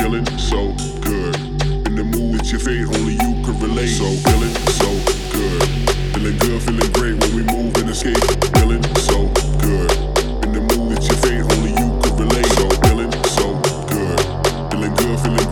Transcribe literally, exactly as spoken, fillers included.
feeling so good. In the mood, it's your fate, only you can relate. So feeling so good. Feeling good, feeling great when we move and escape. Feeling so good. In the mood, it's your fate, only you can relate. So feeling so good. Feeling good, feeling